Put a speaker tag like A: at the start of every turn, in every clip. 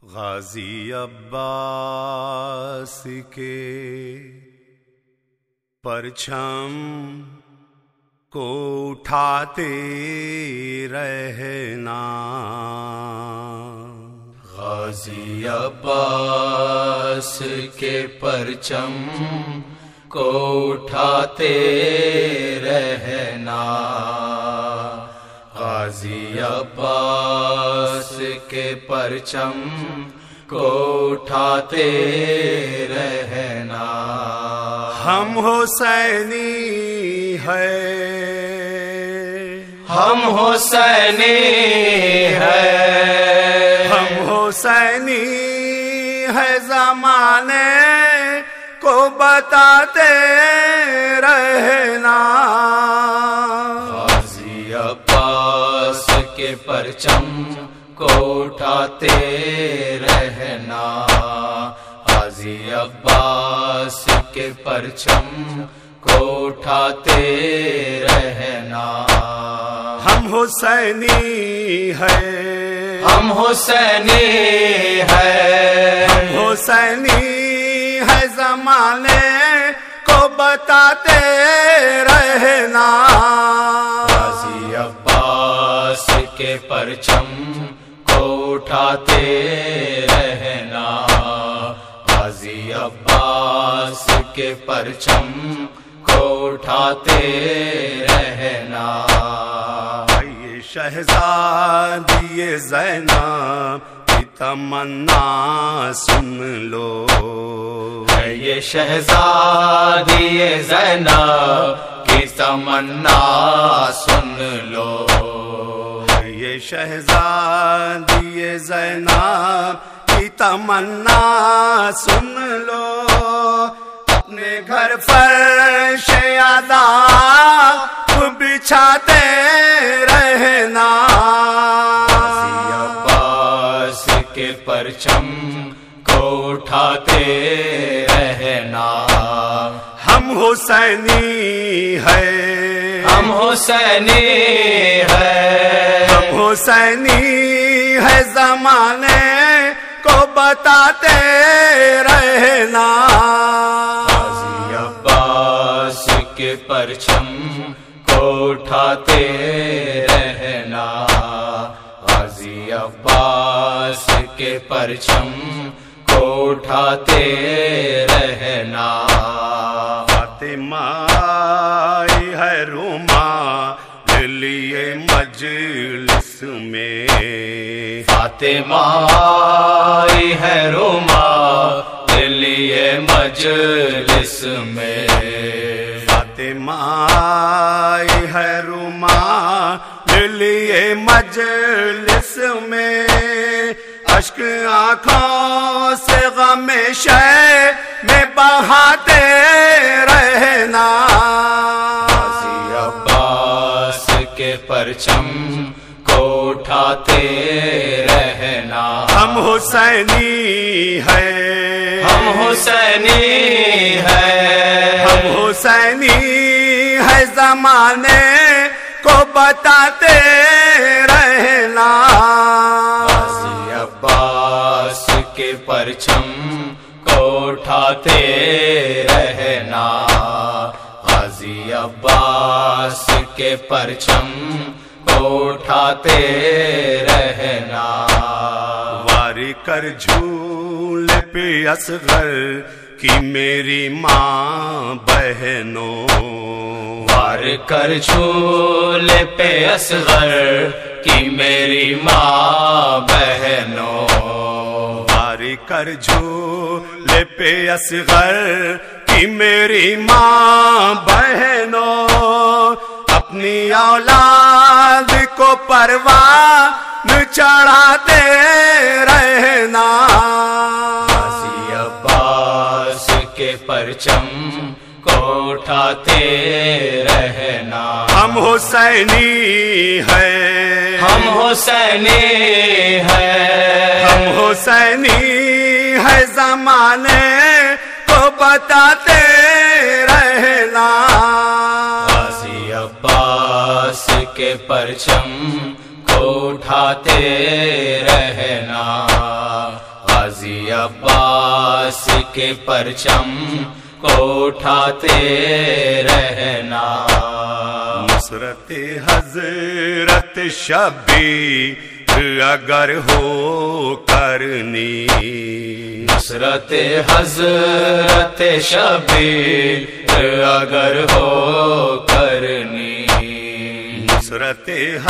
A: غازی عباس کے پرچم کو اٹھاتے رہنا،
B: غازی عباس کے پرچم کو اٹھاتے رہنا، غازی عباس کے پرچم کو اٹھاتے رہنا۔
A: ہم حسینی ہے،
B: ہم حسینی ہے،
A: ہم حسینی ہے، زمانے کو بتاتے رہنا،
B: غازی عباس کے پرچم کو اٹھاتے رہنا، غازی عباس کے پرچم کو اٹھاتے رہنا۔
A: ہم حسینی ہے،
B: ہم حسینی ہے،
A: ہم حسینی ہے، زمانے کو بتاتے رہنا،
B: غازی عباس کے پرچم کو اٹھاتے رہنا، غازی عباس کے پرچم کو اٹھاتے رہنا۔
A: یہ شہزادی زینب کی تمنا سن لو،
B: یہ شہزادی زینب کی تمنا سن لو،
A: یہ شہزادی زینب کی تمنا سن لو، اپنے گھر فرش عذاب بچھاتے رہنا،
B: غازی عباس کے پرچم کو اٹھاتے رہنا۔
A: ہم حسینی ہے،
B: ہم حسینی ہے،
A: ہم حسینی ہے، زمانے کو بتاتے رہنا،
B: غازی عباس کے پرچم کو اٹھاتے رہنا، غازی عباس کے پرچم کو اٹھاتے رہنا۔
A: فاطمہ آئی ہے روما لیے مجلس میں،
B: فاطمہ آئی ہے روما لیے مجلس میں،
A: فاطمہ آئی ہے روما لیے مجلس میں، اشک آنکھوں سے غم شے میں بہاتے رہنا،
B: غازی عباس کے پرچم کو اٹھاتے رہنا۔
A: ہم حسینی ہے،
B: ہم حسینی ہے،
A: ہم حسینی ہے، زمانے کو بتاتے رہنا،
B: غازی عباس کے پرچم کو اٹھاتے رہنا، غازی عباس کے پرچم کو اٹھاتے رہنا۔
A: واری کر جھول پہ اصغر کی میری ماں بہنوں،
B: وار کر جھولے پہ اصغر کی میری ماں بہنوں،
A: واری کر جھول پہ اصغر کی میری ماں بہنوں، اپنی اولاد کو پروان چڑھاتے رہنا،
B: غازی عباس کے پرچم کو اٹھاتے رہنا۔
A: ہم حسینی ہے،
B: ہم حسینی ہے،
A: ہم حسینی ہے، زمانے کو بتاتے رہنا،
B: غازی عباس کے پرچم کو اٹھاتے رہنا، عباس کے پرچم کو اٹھاتے رہنا.
A: نصرت حضرت شبیر اگر ہو کرنی،
B: نصرت حضرت شبیر اگر ہو کرنی،
A: نصرت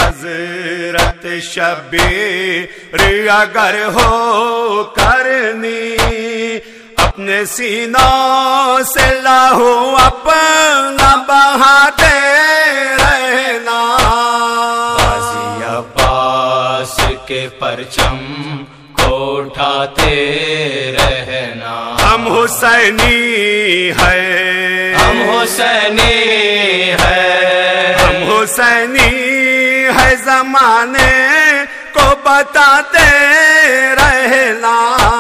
A: حضرت شبیر اگر ہو کرنی، اپنے سینوں سے لہو اپنا بہاتے رہنا.
B: غازی عباس کے پرچم کو اٹھاتے رہنا.
A: ہم حسینی ہے،
B: ہم حسینی ہے،
A: ہم حسینی ہے، زمانے کو بتاتے رہنا.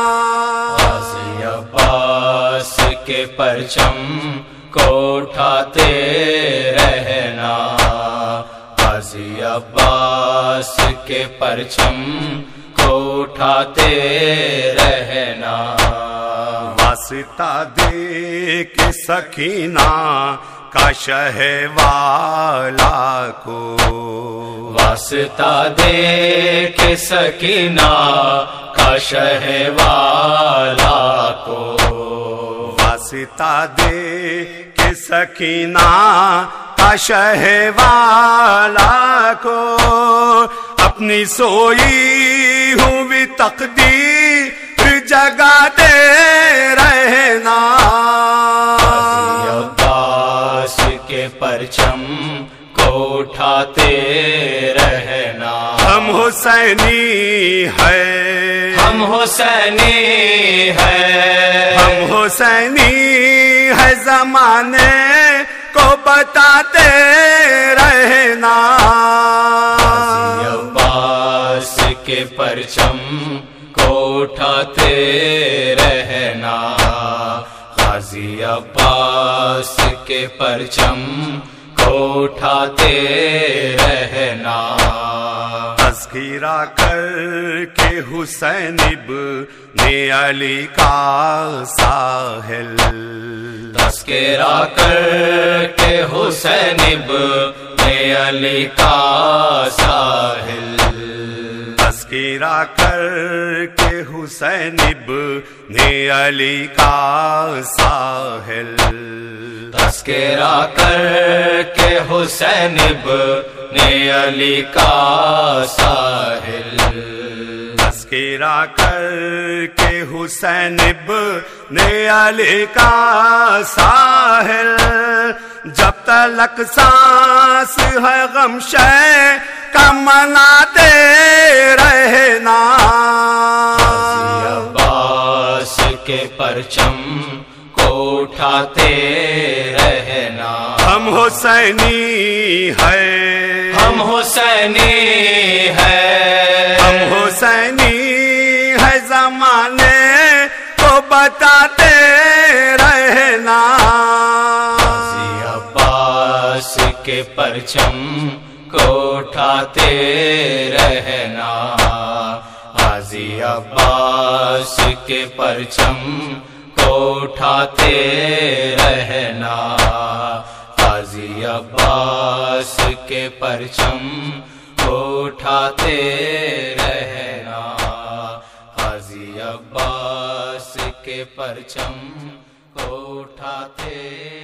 B: غازی عباس کے پرچم کو اٹھاتے رہنا. غازی عباس کے پرچم کو اٹھاتے رہنا.
A: واسطہ دے کے سکینہ کا شہ والا کو،
B: واسطہ دے کے سکینہ کا شہ والا کو،
A: واسطہ دے کے سکینہ کا شہ والا کو، اپنی سوئی ہوئی تقدیر جگاتے رہنا.
B: غازی عباس کے پرچم کو اٹھاتے رہنا.
A: ہم حسینی ہے،
B: ہم حسینی ہے،
A: ہم حسینی ہے، زمانے کو بتاتے رہنا.
B: غازی عباس کے پرچم کو اٹھاتے رہنا. غازی عباس کے پرچم کو اٹھاتے رہنا.
A: تذکرہ کر کے حسین ابن علی کا ساحل،
B: تذکرہ کر کے حسین ابن علی کا ساحل،
A: تذکرہ کر کے حسین ابن علی کا ساحل،
B: تذکرہ کر کے حسین ابن علی کا ساحل،
A: تذکرہ کر کے حسین ابن علی کا ساحل. جب تلک سانس ہے غم شے کا مناتے رہنا.
B: غازی عباس کے پرچم کو اٹھاتے رہنا.
A: ہم حسینی ہے،
B: ہم حسینی ہے،
A: ہم حسینی ہے، زمانے کو بتاتے رہنا.
B: غازی عباس کے پرچم کو اٹھاتے رہنا. غازی عباس کے پرچم کو اٹھاتے رہنا. غازی عباس کے پرچم کو اٹھاتے رہنا. غازی عباس کے پرچم کو اٹھاتے